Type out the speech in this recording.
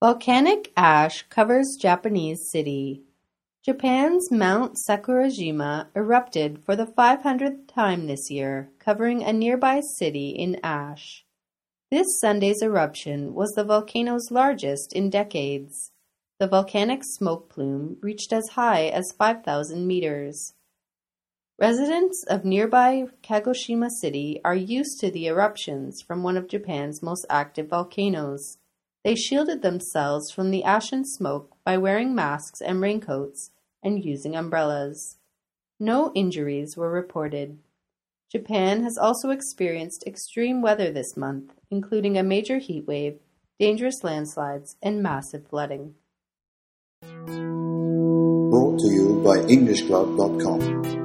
Volcanic ash covers Japanese city. Japan's Mount Sakurajima erupted for the 500th time this year, covering a nearby city in ash. This Sunday's eruption was the volcano's largest in decades. The volcanic smoke plume reached as high as 5,000 meters. Residents of nearby Kagoshima City are used to the eruptions from one of Japan's most active volcanoes. They shielded themselves from the ash and smoke by wearing masks and raincoats and using umbrellas. No injuries were reported. Japan has also experienced extreme weather this month, including a major heat wave, dangerous landslides, and massive flooding. Brought to you by EnglishClub.com.